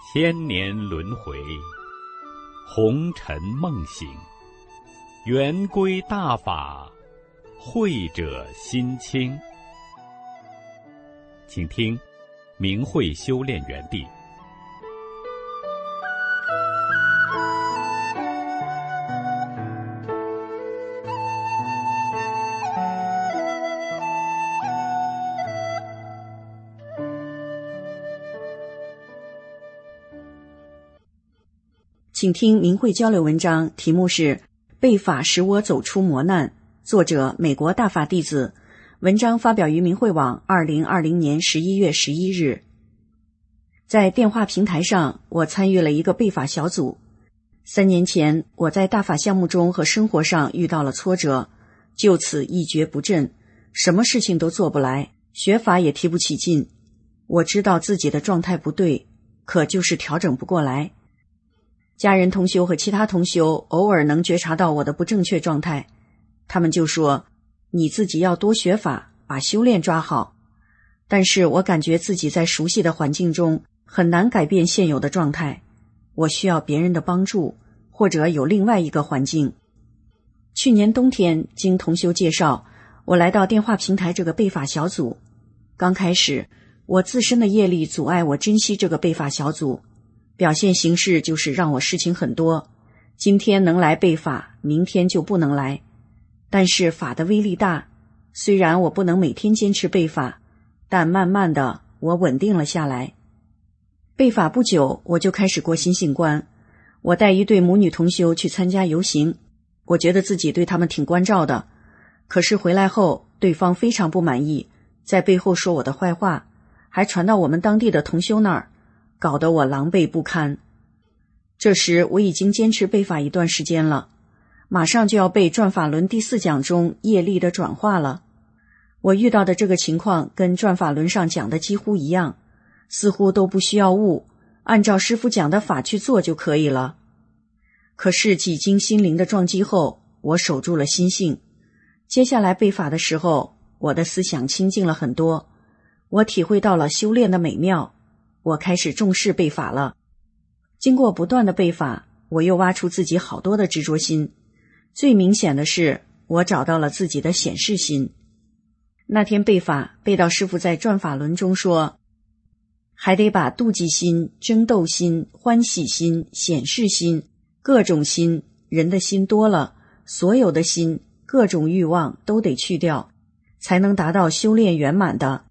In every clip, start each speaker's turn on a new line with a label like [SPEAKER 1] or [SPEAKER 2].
[SPEAKER 1] 千年轮回，红尘梦醒，圆规大法，慧者心清。请听明慧修炼园地。
[SPEAKER 2] 请听明慧交流文章，题目是《被法使我走出磨难》，作者美国大法弟子。文章发表于明慧网2020年11月11日。在电话平台上，我参与了一个被法小组。3年前，我在大法项目中和生活上遇到了挫折，就此一蹶不振，什么事情都做不来，学法也提不起劲。我知道自己的状态不对，可就是调整不过来。家人同修和其他同修偶尔能觉察到我的不正确状态，他们就说，你自己要多学法，把修炼抓好。但是我感觉自己在熟悉的环境中很难改变现有的状态，我需要别人的帮助，或者有另外一个环境。去年冬天，经同修介绍，我来到电话平台这个被法小组。刚开始，我自身的业力阻碍我珍惜这个被法小组，表现形式就是让我事情很多，今天能来被法，明天就不能来。但是法的威力大，虽然我不能每天坚持被法，但慢慢的我稳定了下来。被法不久，我就开始过心性观。我带一对母女同修去参加游行，我觉得自己对他们挺关照的，可是回来后对方非常不满意，在背后说我的坏话，还传到我们当地的同修那儿，搞得我狼狈不堪。这时我已经坚持被法一段时间了，马上就要背转法轮第4讲中业力的转化了。我遇到的这个情况跟转法轮上讲的几乎一样，似乎都不需要悟，按照师父讲的法去做就可以了。可是几经心灵的撞击后，我守住了心性。接下来被法的时候，我的思想清净了很多，我体会到了修炼的美妙，我开始重视被法了。经过不断的被法，我又挖出自己好多的执着心。最明显的是，我找到了自己的显示心。那天被法背到师父在转法轮中说，还得把妒忌心、争斗心、欢喜心、显示心、各种心，人的心多了，所有的心、各种欲望都得去掉，才能达到修炼圆满的。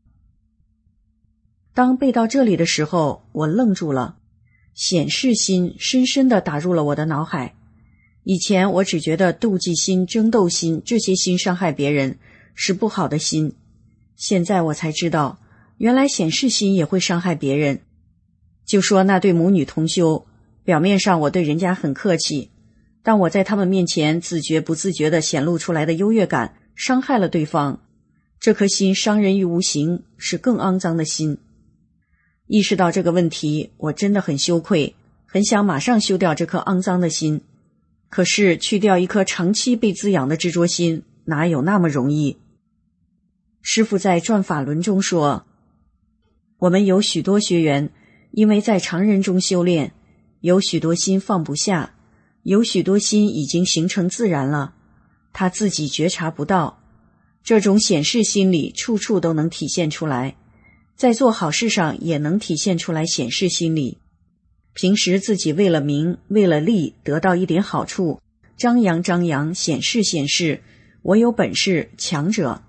[SPEAKER 2] 当背到这里的时候，我愣住了，显示心深深地打入了我的脑海。以前我只觉得妒忌心、争斗心这些心伤害别人，是不好的心。现在我才知道，原来显示心也会伤害别人。就说那对母女同修，表面上我对人家很客气，但我在他们面前自觉不自觉地显露出来的优越感，伤害了对方。这颗心伤人于无形，是更肮脏的心。意识到这个问题，我真的很羞愧，很想马上修掉这颗肮脏的心。可是去掉一颗长期被滋养的执着心，哪有那么容易？师父在转法轮中说，我们有许多学员因为在常人中修炼，有许多心放不下，有许多心已经形成自然了，他自己觉察不到。这种显示心理处处都能体现出来，在做好事上也能体现出来显示心理。平时自己为了名为了利得到一点好处，张扬张扬，显示显示，我有本事，强者。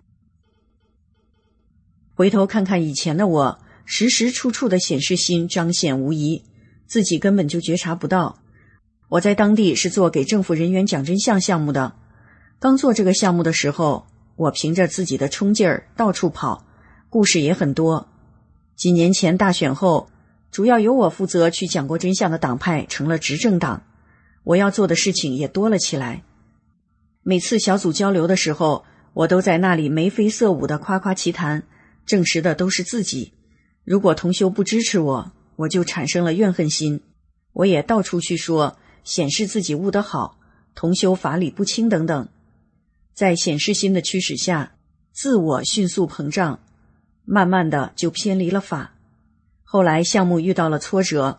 [SPEAKER 2] 回头看看以前的我，时时处处的显示心彰显无疑，自己根本就觉察不到。我在当地是做给政府人员讲真相项目的，刚做这个项目的时候，我凭着自己的冲劲儿到处跑，故事也很多。几年前大选后，主要由我负责去讲过真相的党派成了执政党，我要做的事情也多了起来。每次小组交流的时候，我都在那里眉飞色舞的夸夸其谈，证实的都是自己。如果同修不支持我，我就产生了怨恨心。我也到处去说，显示自己悟得好，同修法理不清等等。在显示心的驱使下，自我迅速膨胀，慢慢的就偏离了法。后来项目遇到了挫折，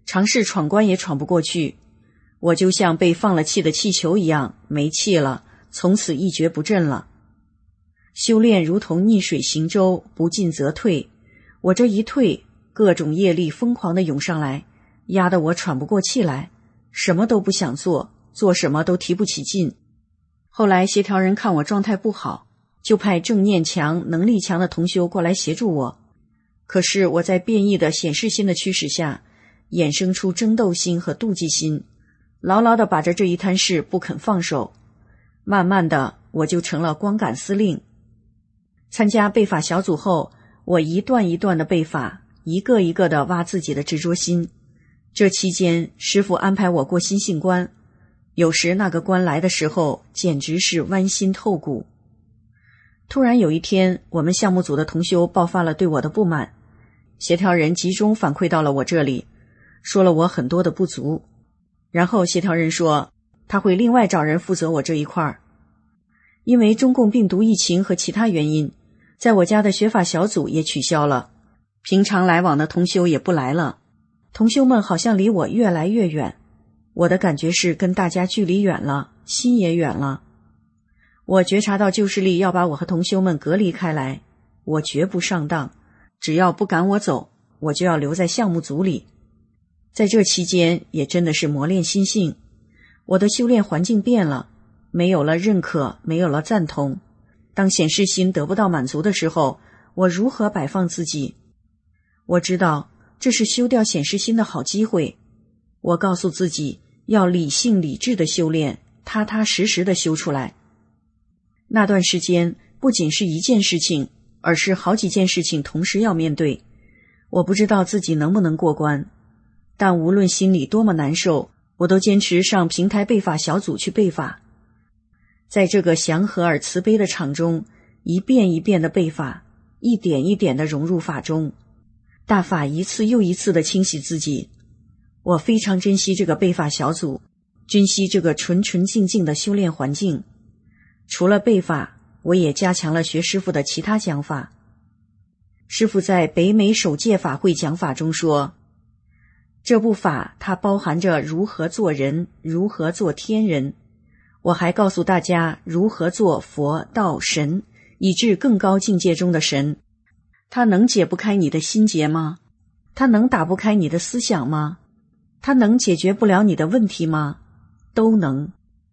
[SPEAKER 2] 尝试闯关也闯不过去。我就像被放了气的气球一样，没气了，从此一蹶不振了。修炼如同逆水行舟，不进则退。我这一退，各种业力疯狂地涌上来，压得我喘不过气来，什么都不想做，做什么都提不起劲。后来协调人看我状态不好，就派正念强、能力强的同修过来协助我。可是我在变异的显示心的驱使下，衍生出争斗心和妒忌心，牢牢地把着这一摊事不肯放手。慢慢的，我就成了光杆司令。参加背法小组后，我一段一段的背法，一个一个的挖自己的执着心。这期间，师父安排我过心性关，有时那个关来的时候，简直是剜心透骨。突然有一天，我们项目组的同修爆发了对我的不满，协调人集中反馈到了我这里，说了我很多的不足。然后协调人说，他会另外找人负责我这一块儿。因为中共病毒疫情和其他原因，在我家的学法小组也取消了，平常来往的同修也不来了，同修们好像离我越来越远。我的感觉是跟大家距离远了，心也远了。我觉察到旧势力要把我和同修们隔离开来，我绝不上当，只要不赶我走，我就要留在项目组里。在这期间也真的是磨练心性，我的修炼环境变了，没有了认可，没有了赞同。当显示心得不到满足的时候，我如何摆放自己？我知道这是修掉显示心的好机会。我告诉自己要理性理智的修炼，踏踏实实的修出来。那段时间不仅是一件事情，而是好几件事情同时要面对。我不知道自己能不能过关，但无论心里多么难受，我都坚持上平台背法小组去背法。在这个祥和而慈悲的场中，一遍一遍的背法，一点一点的融入法中，大法一次又一次的清洗自己。我非常珍惜这个背法小组，珍惜这个纯纯净净的修炼环境。除了背法，我也加强了学师父的其他讲法。师父在北美首届法会讲法中说，这部法它包含着如何做人，如何做天人。我还告诉大家如何做佛道神，以至更高境界中的神。它能解不开你的心结吗？它能打不开你的思想吗？它能解决不了你的问题吗？都能。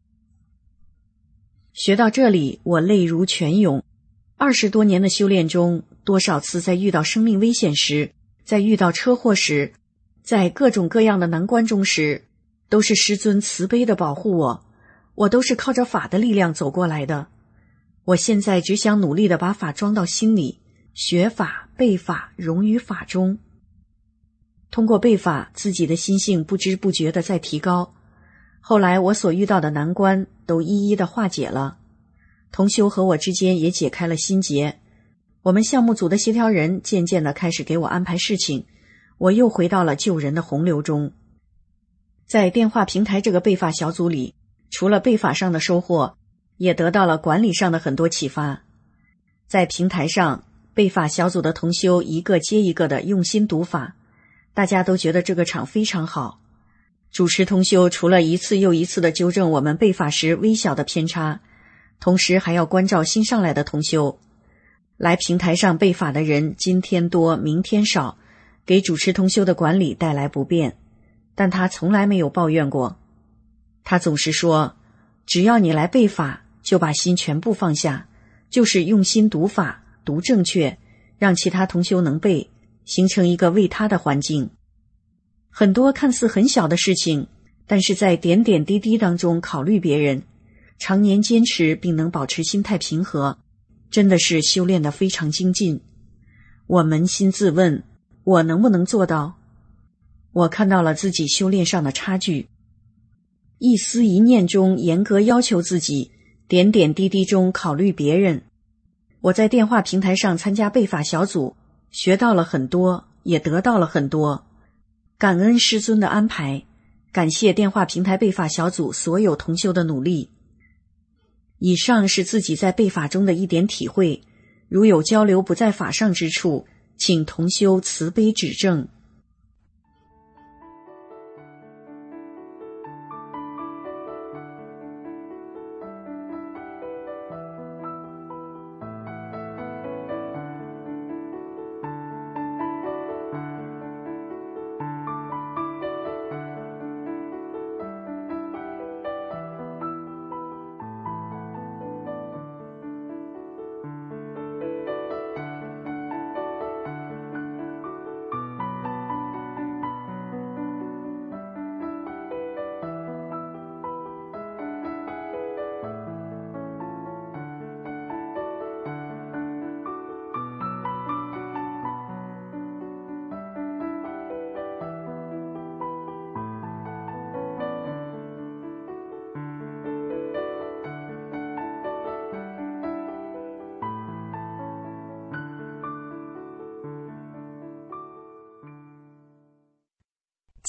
[SPEAKER 2] 学到这里，我泪如泉涌。20多年的修炼中，多少次在遇到生命危险时，在遇到车祸时，在各种各样的难关中时，都是师尊慈悲的保护我，我都是靠着法的力量走过来的。我现在只想努力地把法装到心里，学法背法融于法中。通过背法，自己的心性不知不觉地在提高。后来我所遇到的难关都一一的化解了，同修和我之间也解开了心结。我们项目组的协调人渐渐地开始给我安排事情，我又回到了救人的洪流中。在电话平台这个背法小组里，除了背法上的收获，也得到了管理上的很多启发。在平台上，背法小组的同修一个接一个的用心读法，大家都觉得这个场非常好。主持同修除了一次又一次的纠正我们背法时微小的偏差，同时还要关照新上来的同修。来平台上背法的人今天多明天少，给主持同修的管理带来不便，但他从来没有抱怨过。他总是说，只要你来背法，就把心全部放下，就是用心读法，读正确，让其他同修能背，形成一个为他的环境。很多看似很小的事情，但是在点点滴滴当中考虑别人，常年坚持并能保持心态平和，真的是修炼得非常精进。我扪心自问，我能不能做到？我看到了自己修炼上的差距。一思一念中严格要求自己，点点滴滴中考虑别人。我在电话平台上参加背法小组，学到了很多，也得到了很多。感恩师尊的安排，感谢电话平台背法小组所有同修的努力。以上是自己在背法中的一点体会，如有交流不在法上之处，请同修慈悲指正。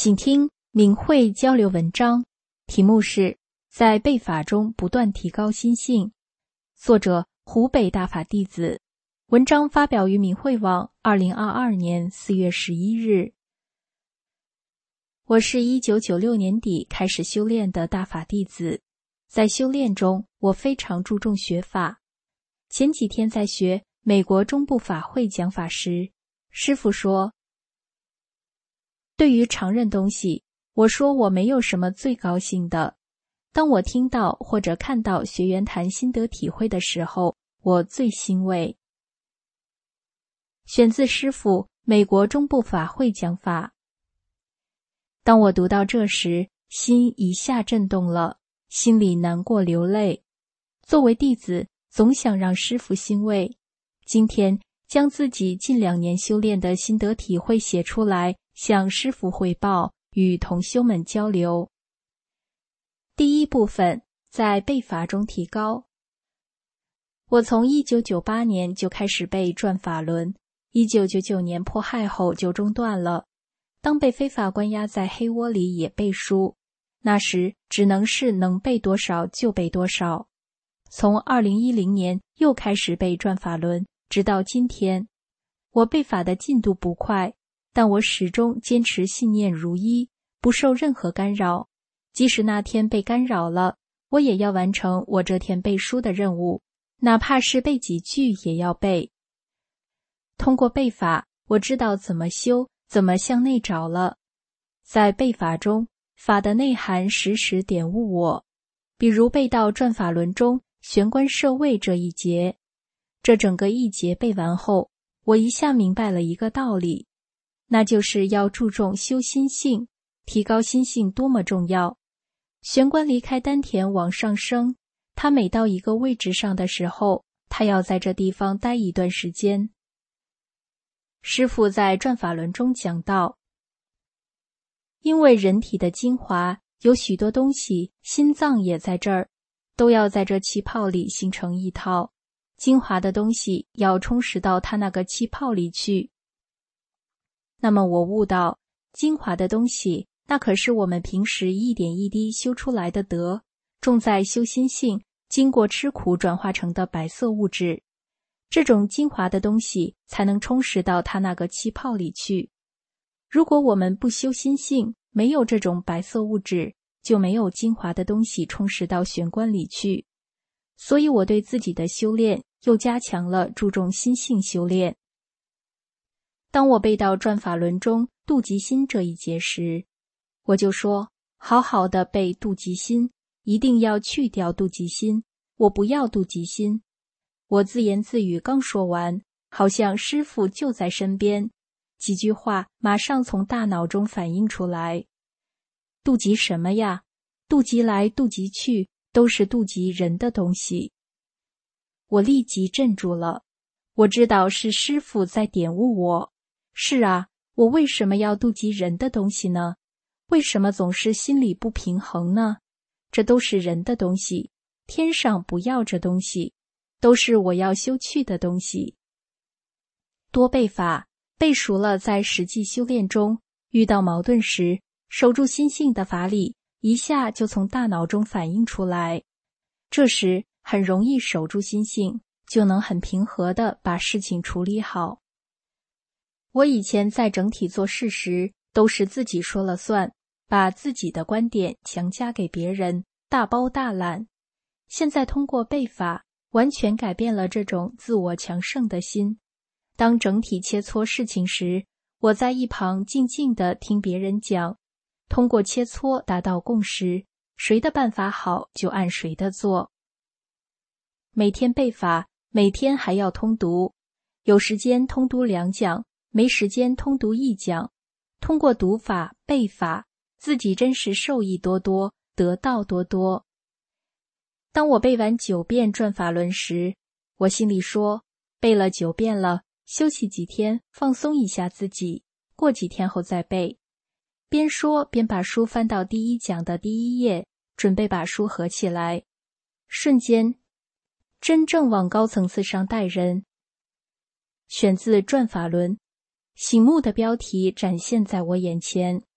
[SPEAKER 3] 请听明慧交流文章，题目是在背法中不断提高心性，作者湖北大法弟子，文章发表于明慧网2022年4月11日。我是1996年底开始修炼的大法弟子，在修炼中我非常注重学法。前几天在学美国中部法会讲法时，师父说，对于常认东西，我说我没有什么最高兴的。当我听到或者看到学员谈心得体会的时候，我最欣慰。选自师父美国中部法会讲法。当我读到这时，心一下震动了，心里难过流泪。作为弟子，总想让师父欣慰。今天将自己近2年修炼的心得体会写出来，向师父汇报，与同修们交流。第一部分，在背法中提高。我从1998年就开始背转法轮，1999年迫害后就中断了。当被非法关押在黑窝里也背书，那时只能是能背多少就背多少。从2010年又开始背转法轮，直到今天。我背法的进度不快，但我始终坚持信念如一，不受任何干扰。即使那天被干扰了，我也要完成我这天背书的任务，哪怕是背几句也要背。通过背法，我知道怎么修，怎么向内找了。在背法中，法的内涵时时点悟我。比如背到转法轮中玄关摄位这一节，这整个一节背完后，我一下明白了一个道理，那就是要注重修心性，提高心性多么重要。玄关离开丹田往上升，它每到一个位置上的时候，它要在这地方待一段时间。师父在转法轮中讲到，因为人体的精华有许多东西，心脏也在这儿，都要在这气泡里形成一套，精华的东西要充实到它那个气泡里去。那么我悟到，精华的东西，那可是我们平时一点一滴修出来的德，重在修心性，经过吃苦转化成的白色物质。这种精华的东西才能充实到它那个气泡里去。如果我们不修心性，没有这种白色物质，就没有精华的东西充实到玄关里去。所以我对自己的修炼又加强了注重心性修炼。当我背到转法轮中妒忌心这一节时，我就说，好好的背妒忌心，一定要去掉妒忌心，我不要妒忌心。我自言自语刚说完，好像师父就在身边，几句话马上从大脑中反映出来。妒忌什么呀？妒忌来妒忌去，都是妒忌人的东西。我立即镇住了，我知道是师父在点悟我。是啊，我为什么要妒忌人的东西呢？为什么总是心里不平衡呢？这都是人的东西，天上不要这东西，都是我要修去的东西。多背法，背熟了，在实际修炼中遇到矛盾时，守住心性的法理一下就从大脑中反映出来，这时很容易守住心性，就能很平和地把事情处理好。我以前在整体做事时，都是自己说了算，把自己的观点强加给别人，大包大揽。现在通过背法，完全改变了这种自我强盛的心。当整体切磋事情时，我在一旁静静地听别人讲，通过切磋达到共识，谁的办法好就按谁的做。每天背法，每天还要通读，有时间通读2讲，没时间通读1讲。通过读法、背法，自己真是受益多多，得道多多。当我背完9遍转法轮时，我心里说，背了9遍了，休息几天，放松一下自己，过几天后再背。边说边把书翻到第1讲的第1页，准备把书合起来。瞬间，真正往高层次上带人。选自转法轮，醒目的标题展现在我眼前。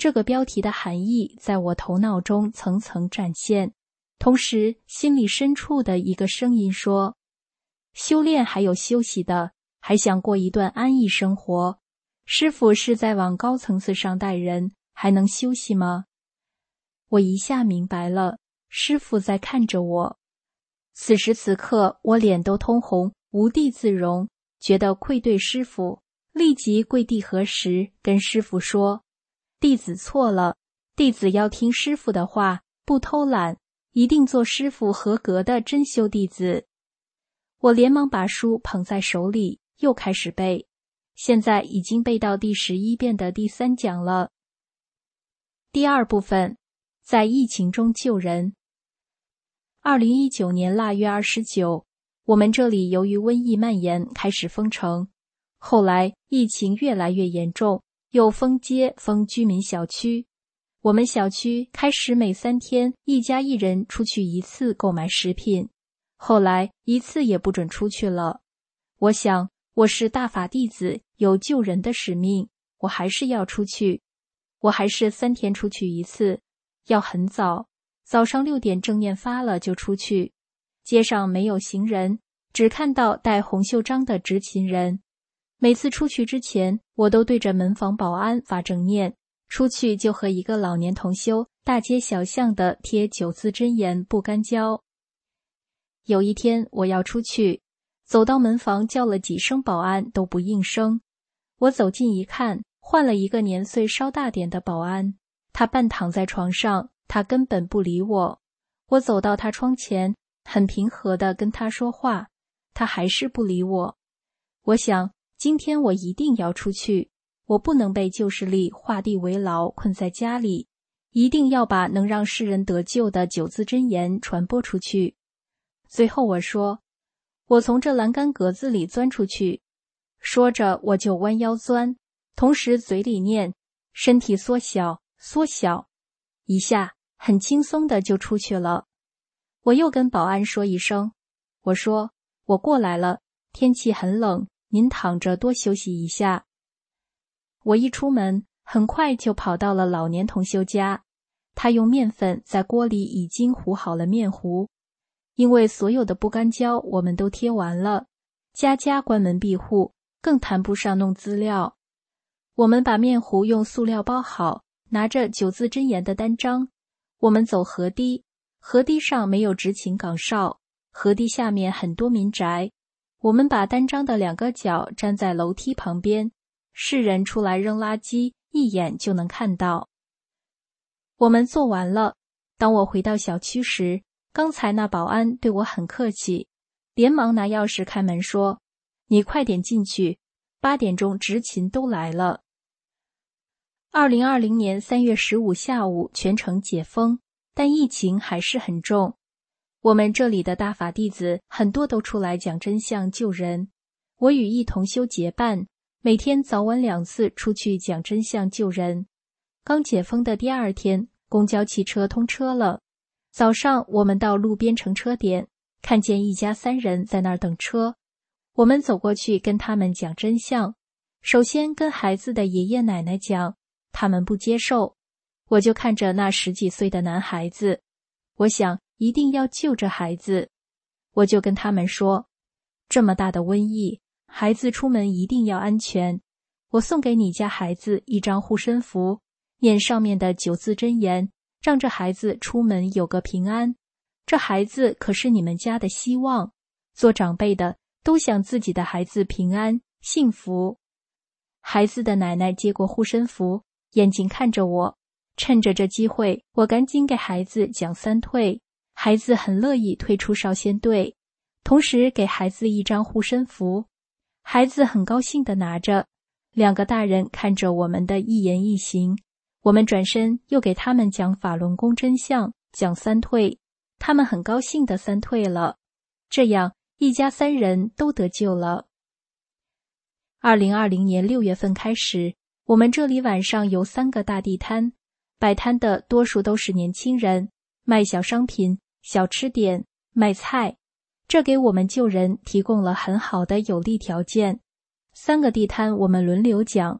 [SPEAKER 3] 这个标题的含义在我头脑中层层展现，同时心里深处的一个声音说，修炼还有休息的，还想过一段安逸生活，师父是在往高层次上带人，还能休息吗？我一下明白了，师父在看着我。此时此刻，我脸都通红，无地自容，觉得愧对师父，立即跪地合十，跟师父说，弟子错了，弟子要听师父的话，不偷懒，一定做师父合格的真修弟子。我连忙把书捧在手里，又开始背，现在已经背到第11遍的第3讲了。第2部分，在疫情中救人。2019年腊月29，我们这里由于瘟疫蔓延开始封城，后来疫情越来越严重，又封街封居民小区。我们小区开始每3天1家1人出去1次购买食品，后来1次也不准出去了。我想我是大法弟子，有救人的使命，我还是要出去。我还是3天出去1次，要很早，早上6点正念发了就出去。街上没有行人，只看到戴红袖章的执勤人。每次出去之前，我都对着门房保安发正念，出去就和一个老年同修大街小巷的贴9字真言不干交。有一天我要出去，走到门房叫了几声保安都不应声。我走近一看，换了一个年岁稍大点的保安，他半躺在床上，他根本不理我。我走到他窗前，很平和地跟他说话，他还是不理我。我想，今天我一定要出去，我不能被旧势力画地为牢，困在家里，一定要把能让世人得救的9字真言传播出去。最后我说，我从这栏杆格子里钻出去。说着我就弯腰钻，同时嘴里念，身体缩小缩小，一下很轻松的就出去了。我又跟保安说一声，我说我过来了，天气很冷，您躺着多休息一下。我一出门，很快就跑到了老年同修家，他用面粉在锅里已经糊好了面糊，因为所有的不干胶我们都贴完了，家家关门闭户，更谈不上弄资料。我们把面糊用塑料包好，拿着9字真言的单张，我们走河堤，河堤上没有执勤岗哨，河堤下面很多民宅。我们把单张的2个角站在楼梯旁边，世人出来扔垃圾，一眼就能看到。我们做完了，当我回到小区时，刚才那保安对我很客气，连忙拿钥匙开门说，你快点进去，8点钟执勤都来了。2020年3月15下午全城解封，但疫情还是很重。我们这里的大法弟子很多都出来讲真相救人，我与一同修结伴，每天早晚2次出去讲真相救人。刚解封的第2天，公交汽车通车了。早上我们到路边乘车点，看见一家3人在那儿等车，我们走过去跟他们讲真相。首先跟孩子的爷爷奶奶讲，他们不接受。我就看着那10几岁的男孩子，我想一定要救这孩子。我就跟他们说，这么大的瘟疫，孩子出门一定要安全。我送给你家孩子一张护身符，念上面的9字真言，让这孩子出门有个平安。这孩子可是你们家的希望，做长辈的都想自己的孩子平安幸福。孩子的奶奶接过护身符，眼睛看着我，趁着这机会，我赶紧给孩子讲3退。孩子很乐意退出少先队，同时给孩子一张护身符。孩子很高兴地拿着，2个大人看着我们的一言一行。我们转身又给他们讲法轮功真相，讲3退，他们很高兴地3退了。这样一家3人都得救了。2020年6月份开始，我们这里晚上有3个大地摊，摆摊的多数都是年轻人，卖小商品、小吃点、卖菜，这给我们救人提供了很好的有利条件。3个地摊我们轮流讲，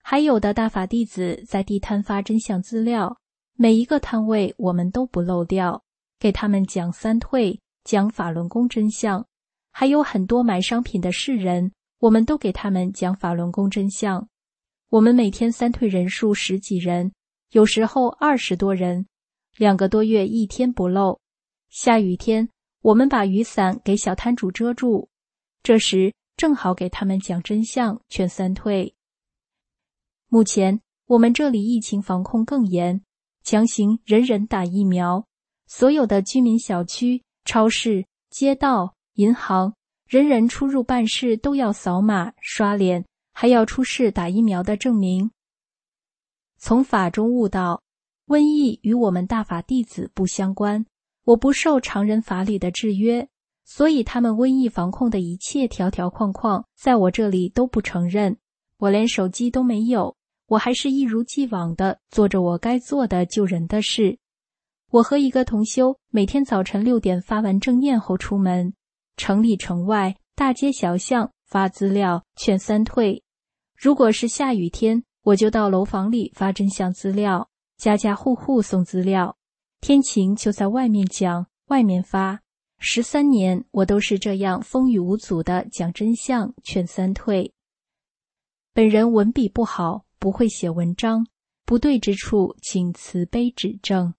[SPEAKER 3] 还有的大法弟子在地摊发真相资料，每一个摊位我们都不漏掉，给他们讲三退，讲法轮功真相。还有很多买商品的士人，我们都给他们讲法轮功真相。我们每天三退人数10几人，有时候20多人，2个多月一天不漏。下雨天，我们把雨伞给小摊主遮住，这时正好给他们讲真相，劝三退。目前我们这里疫情防控更严，强行人人打疫苗，所有的居民小区、超市、街道、银行，人人出入办事都要扫码、刷脸，还要出示打疫苗的证明。从法中悟道，瘟疫与我们大法弟子不相关，我不受常人法理的制约，所以他们瘟疫防控的一切条条框框，在我这里都不承认。我连手机都没有，我还是一如既往的做着我该做的救人的事。我和一个同修每天早晨6点发完正念后出门，城里城外、大街小巷发资料，劝三退。如果是下雨天，我就到楼房里发真相资料，家家户户送资料。天晴就在外面讲，外面发。13年，我都是这样风雨无阻地讲真相，劝三退。本人文笔不好，不会写文章，不对之处请慈悲指正。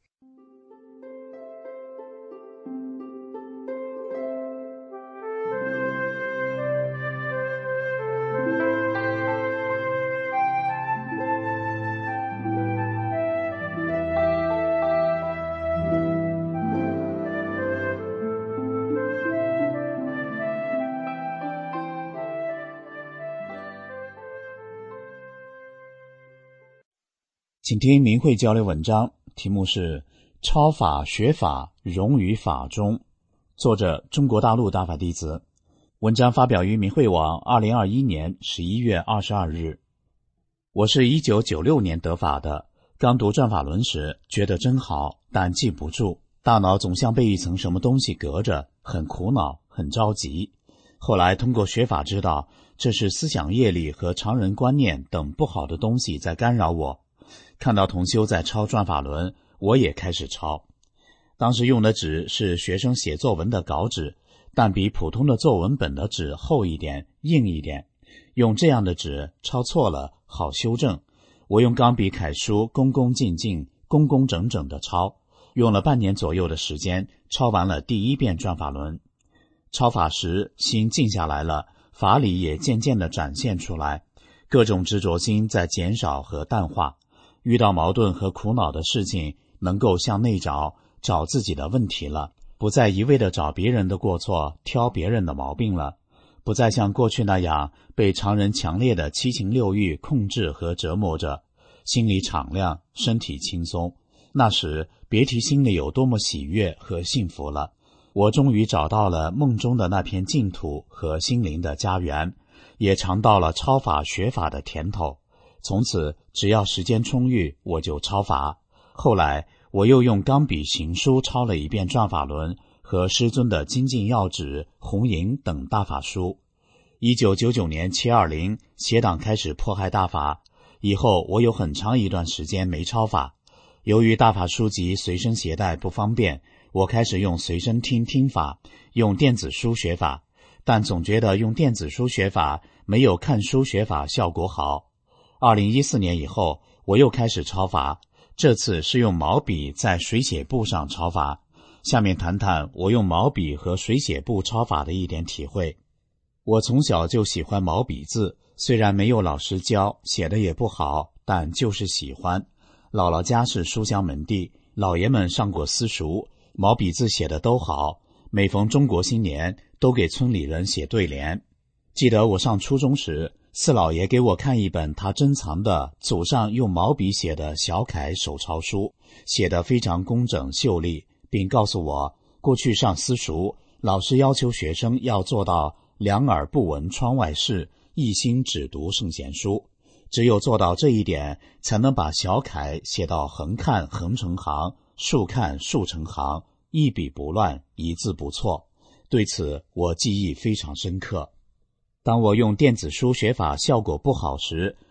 [SPEAKER 4] 请听明慧交流文章，题目是超法学法融于法中，作者中国大陆大法弟子。文章发表于明慧网2021年11月22日。我是1996年得法的，刚读转法轮时觉得真好，但记不住，大脑总像被一层什么东西隔着，很苦恼，很着急。后来通过学法知道，这是思想业力和常人观念等不好的东西在干扰我。看到同修在抄转法轮，我也开始抄。当时用的纸是学生写作文的稿纸，但比普通的作文本的纸厚一点，硬一点。用这样的纸抄错了好修正。我用钢笔楷书恭恭敬敬、工工整整的抄，用了半年左右的时间，抄完了第1遍转法轮。抄法时心静下来了，法理也渐渐地展现出来，各种执着心在减少和淡化。遇到矛盾和苦恼的事情，能够向内找自己的问题了，不再一味地找别人的过错，挑别人的毛病了，不再像过去那样被常人强烈的七情六欲控制和折磨着，心里敞亮，身体轻松。那时别提心里有多么喜悦和幸福了。我终于找到了梦中的那片净土和心灵的家园，也尝到了抄法学法的甜头。从此只要时间充裕，我就抄法。后来我又用钢笔行书抄了1遍转法轮和师尊的精进要旨、红银等大法书。1999年720邪党开始迫害大法，以后我有很长一段时间没抄法。由于大法书籍随身携带不方便，我开始用随身听法，用电子书学法，但总觉得用电子书学法没有看书学法效果好。2014年以后，我又开始抄法，这次是用毛笔在水写簿上抄法。下面谈谈我用毛笔和水写簿抄法的一点体会。我从小就喜欢毛笔字，虽然没有老师教，写的也不好，但就是喜欢。姥姥家是书香门第，老爷们上过私塾，毛笔字写的都好，每逢中国新年都给村里人写对联。记得我上初中时，四老爷给我看一本他珍藏的祖上用毛笔写的小楷手抄书，写得非常工整秀丽，并告诉我，过去上私塾，老师要求学生要做到两耳不闻窗外事，一心只读圣贤书，只有做到这一点，才能把小楷写到横看横成行，竖看竖成行，一笔不乱，一字不错。对此我记忆非常深刻。当我用电子书学法效果不好时，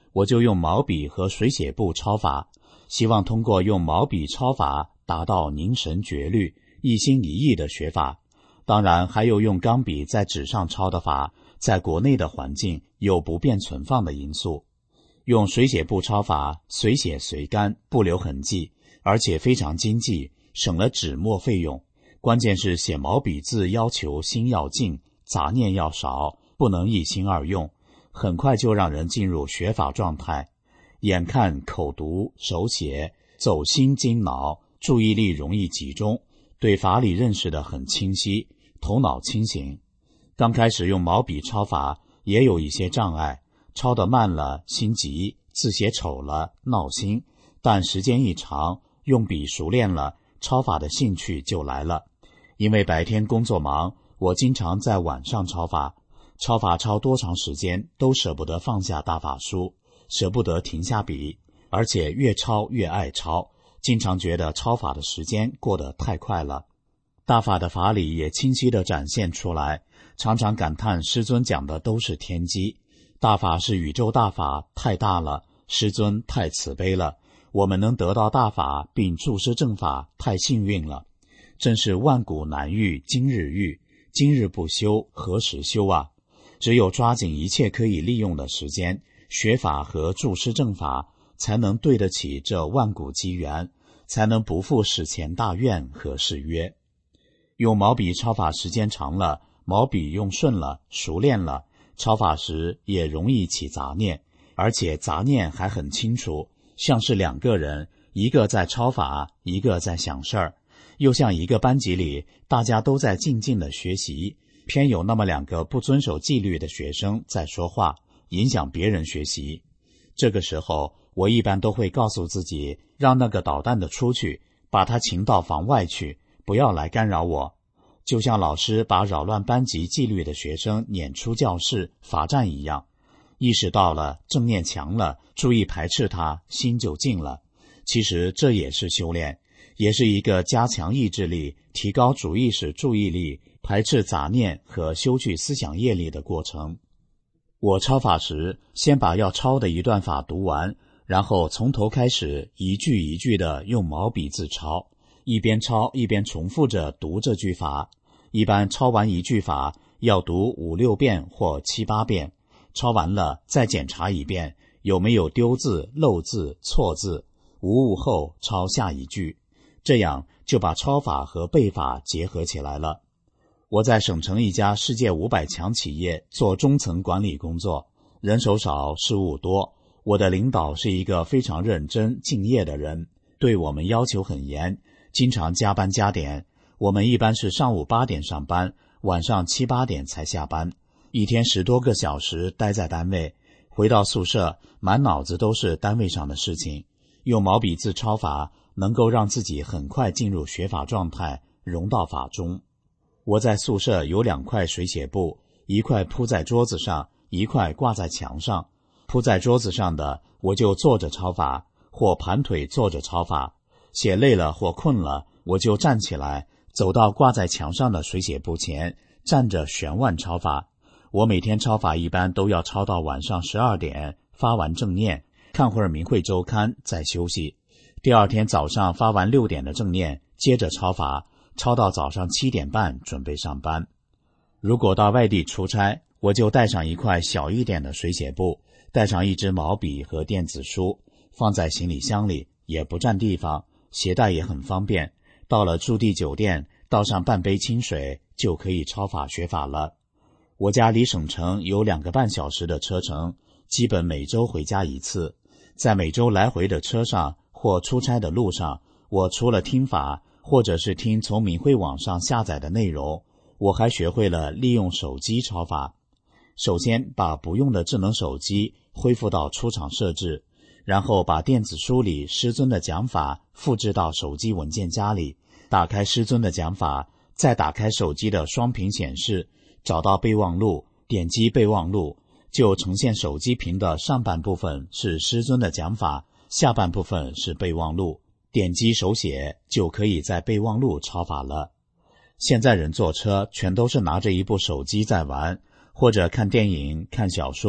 [SPEAKER 4] 我就用毛笔和水写簿抄法，希望通过用毛笔抄法达到凝神绝虑、一心一意的学法。当然还有用钢笔在纸上抄的法，在国内的环境有不便存放的因素。用水写簿抄法，随写随干，不留痕迹，而且非常经济，省了纸墨费用。关键是写毛笔字要求心要静，杂念要少，不能一心二用，很快就让人进入学法状态。眼看口读手写，走心经脑，注意力容易集中，对法理认识得很清晰，头脑清醒。刚开始用毛笔抄法也有一些障碍，抄得慢了心急，字写丑了闹心，但时间一长，用笔熟练了，抄法的兴趣就来了。因为白天工作忙，我经常在晚上抄法抄多长时间都舍不得放下大法书，舍不得停下笔，而且越抄越爱抄，经常觉得抄法的时间过得太快了。大法的法理也清晰地展现出来，常常感叹师尊讲的都是天机。大法是宇宙大法，太大了，师尊太慈悲了，我们能得到大法并注释正法，太幸运了。正是万古难遇，今日遇，今日不修，何时修啊？只有抓紧一切可以利用的时间，学法和注释正法，才能对得起这万古机缘，才能不负史前大愿和誓约。用毛笔抄法时间长了，毛笔用顺了，熟练了，抄法时也容易起杂念，而且杂念还很清楚，像是两个人，一个在抄法，一个在想事儿。又像一个班级里，大家都在静静的学习，偏有那么两个不遵守纪律的学生在说话，影响别人学习。这个时候，我一般都会告诉自己，让那个捣蛋的出去，把他请到房外去，不要来干扰我。就像老师把扰乱班级纪律的学生撵出教室罚站一样，意识到了，正念强了，注意排斥他，心就静了。其实这也是修炼，也是一个加强意志力、提高主意识注意力、排斥杂念和修去思想业力的过程。我抄法时，先把要抄的一段法读完，然后从头开始一句一句的用毛笔字抄，一边抄一边重复着读这句法。一般抄完一句法要读5、6遍或7、8遍，抄完了再检查一遍，有没有丢字、漏字、错字，无误后抄下一句。这样就把抄法和背法结合起来了。我在省城一家世界500强企业做中层管理工作，人手少，事务多。我的领导是一个非常认真敬业的人，对我们要求很严，经常加班加点。我们一般是上午8点上班，晚上7、8点才下班，一天10多个小时待在单位，回到宿舍满脑子都是单位上的事情。用毛笔字抄法能够让自己很快进入学法状态，融到法中。我在宿舍有2块水写簿，一块铺在桌子上，一块挂在墙上。铺在桌子上的我就坐着抄法，或盘腿坐着抄法。写累了或困了，我就站起来，走到挂在墙上的水写簿前，站着悬腕抄法。我每天抄法一般都要抄到晚上12点，发完正念，看会儿明慧周刊，再休息。第二天早上发完6点的正念，接着抄法，抄到早上7点半准备上班。如果到外地出差，我就带上一块小一点的水写簿，带上一支毛笔和电子书，放在行李箱里，也不占地方，携带也很方便。到了驻地酒店，倒上半杯清水，就可以抄法学法了。我家离省城有2个半小时的车程，基本每周回家一次。在每周来回的车上或出差的路上，我除了听法，或者是听从明慧网上下载的内容，我还学会了利用手机抄法。首先把不用的智能手机恢复到出厂设置，然后把电子书里师尊的讲法复制到手机文件夹里，打开师尊的讲法，再打开手机的双屏显示，找到备忘录，点击备忘录，就呈现手机屏的上半部分是师尊的讲法，下半部分是备忘录，点击手写就可以在备忘录抄法了。现在人坐车全都是拿着一部手机在玩，或者看电影、看小说，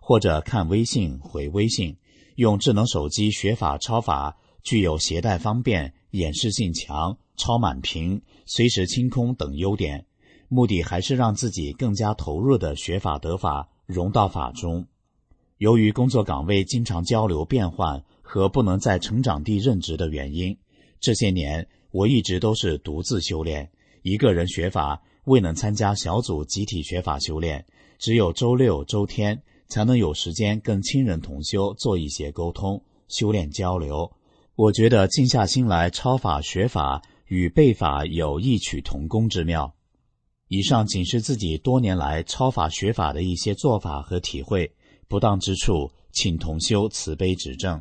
[SPEAKER 4] 或者看微信回微信。用智能手机学法抄法具有携带方便、演示性强、超满屏、随时清空等优点，目的还是让自己更加投入地学法得法，融到法中。由于工作岗位经常交流变换和不能在成长地任职的原因，这些年我一直都是独自修炼，一个人学法，未能参加小组集体学法修炼，只有周六周天才能有时间跟亲人同修做一些沟通、修炼交流。我觉得静下心来抄法学法与背法有异曲同工之妙。以上仅是自己多年来抄法学法的一些做法和体会，不当之处请同修慈悲指正。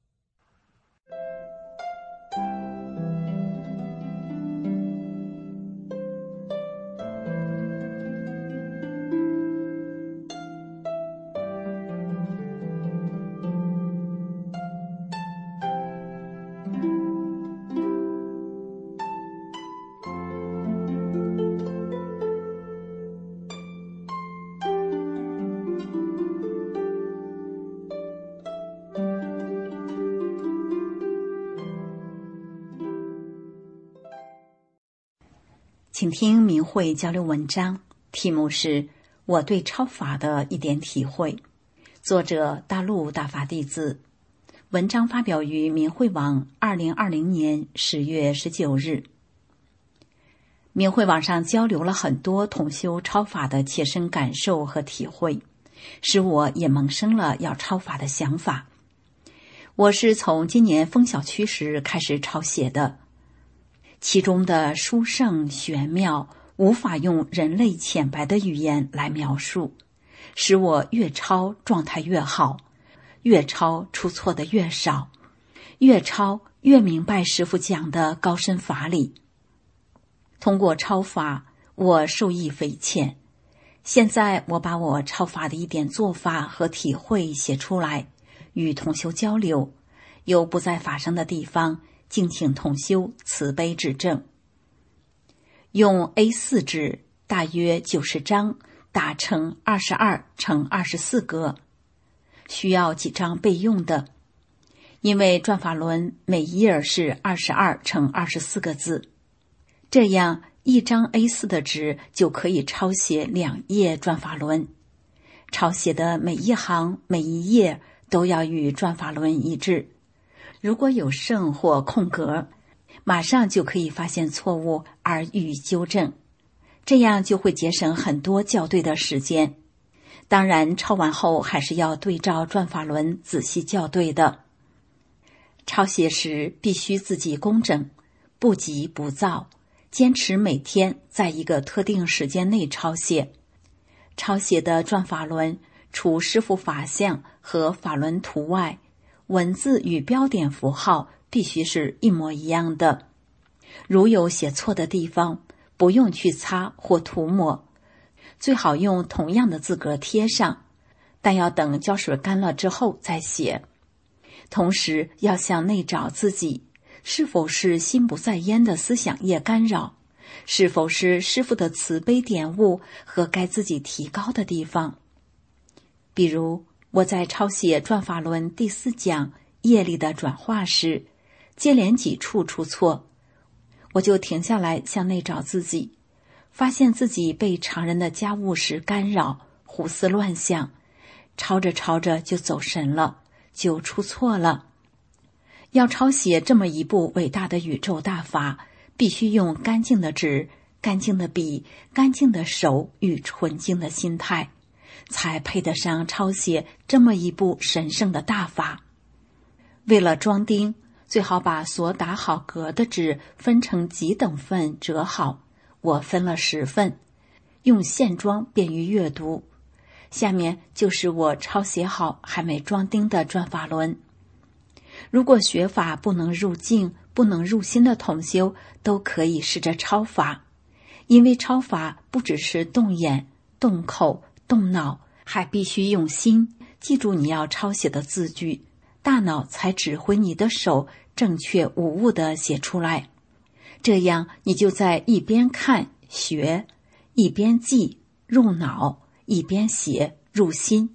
[SPEAKER 2] 请听明慧交流文章，题目是我对抄法的一点体会，作者大陆大法弟子，文章发表于明慧网2020年10月19日。明慧网上交流了很多同修抄法的切身感受和体会，使我也萌生了要抄法的想法。我是从今年枫晓区时开始抄写的，其中的殊胜玄妙无法用人类浅白的语言来描述，使我越抄状态越好，越抄出错的越少，越抄越明白师父讲的高深法理。通过抄法，我受益匪浅。现在我把我抄法的一点做法和体会写出来，与同修交流，有不在法上的地方，敬请同修慈悲指正。用 A4 纸大约90张打成22乘24格，需要几张备用的，因为转法轮每页是22乘24个字，这样一张 A4 的纸就可以抄写2页转法轮，抄写的每一行每一页都要与转法轮一致，如果有剩或空格，马上就可以发现错误而予以纠正，这样就会节省很多校对的时间。当然抄完后还是要对照转法轮仔细校对的。抄写时必须自己工整，不急不躁，坚持每天在一个特定时间内抄写。抄写的转法轮除师父法相和法轮图外，文字与标点符号必须是一模一样的，如有写错的地方，不用去擦或涂抹，最好用同样的字格贴上，但要等胶水干了之后再写。同时要向内找自己，是否是心不在焉的思想业干扰，是否是师父的慈悲点悟和该自己提高的地方。比如我在抄写转法轮第4讲业力的转化时，接连几处出错，我就停下来向内找自己，发现自己被常人的家务事干扰，胡思乱想，抄着抄着就走神了，就出错了。要抄写这么一部伟大的宇宙大法，必须用干净的纸、干净的笔、干净的手与纯净的心态，才配得上抄写这么一部神圣的大法。为了装订，最好把所打好格的纸分成几等份折好，我分了10份，用线装便于阅读。下面就是我抄写好还没装订的转法轮。如果学法不能入境、不能入心的同修，都可以试着抄法，因为抄法不只是动眼、动口、动脑，还必须用心，记住你要抄写的字句，大脑才指挥你的手正确无误地写出来。这样你就在一边看学，一边记入脑，一边写入心，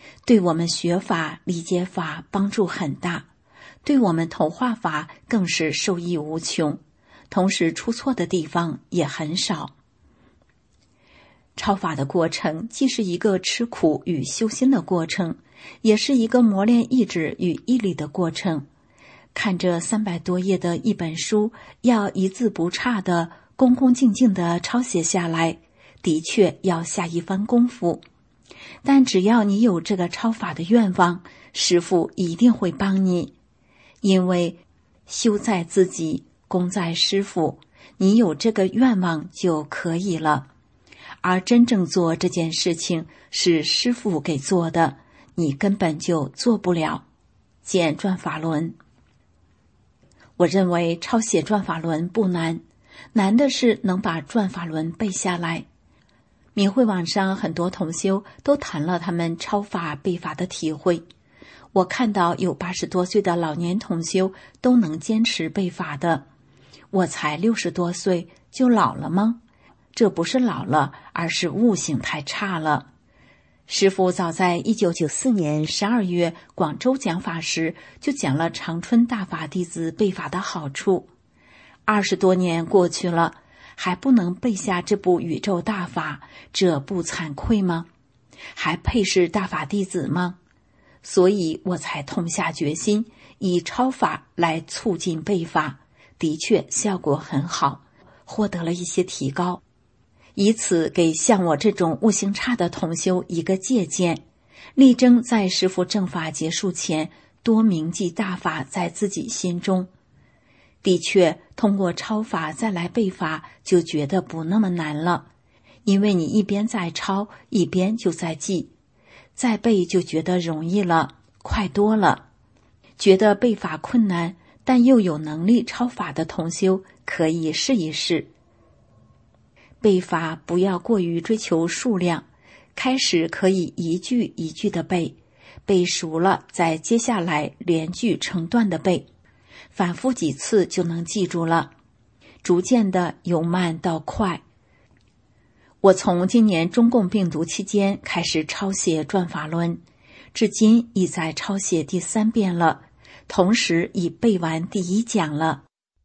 [SPEAKER 5] 对我们学法理解法帮助很大，对我们同化法更是受益无穷，同时出错的地方也很少。超法的过程既是一个吃苦与修心的过程，也是一个磨练意志与毅力的过程。看这300多页的一本书，要一字不差的恭恭敬敬地抄写下来，的确要下一番功夫。但只要你有这个超法的愿望，师父一定会帮你。因为修在自己，功在师父，你有这个愿望就可以了。而真正做这件事情是师父给做的，你根本就做不了。见转法轮。我认为抄写转法轮不难，难的是能把转法轮背下来。明慧网上很多同修都谈了他们抄法背法的体会，我看到有80多岁的老年同修都能坚持背法的。我才60多岁，就老了吗？这不是老了，而是悟性太差了。师父早在1994年12月广州讲法时，就讲了长春大法弟子背法的好处。20多年过去了，还不能背下这部宇宙大法，这不惭愧吗？还配是大法弟子吗？所以我才痛下决心，以抄法来促进背法，的确效果很好，获得了一些提高。以此给像我这种悟性差的同修一个借鉴，力争在师父正法结束前多铭记大法在自己心中。的确，通过抄法再来背法就觉得不那么难了，因为你一边在抄，一边就在记，再背就觉得容易了，快多了。觉得背法困难，但又有能力抄法的同修可以试一试。背法不要过于追求数量，开始可以一句一句的背，背熟了再接下来连句成段的背，反复几次就能记住了，逐渐的由慢到快。我从今年中共病毒期间开始抄写转法轮，至今已在抄写第3遍了，同时已背完第1讲了。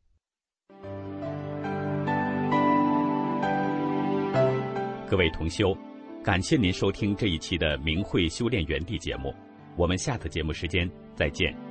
[SPEAKER 1] 各位同修，感谢您收听这一期的明慧修炼园地节目，我们下次节目时间再见。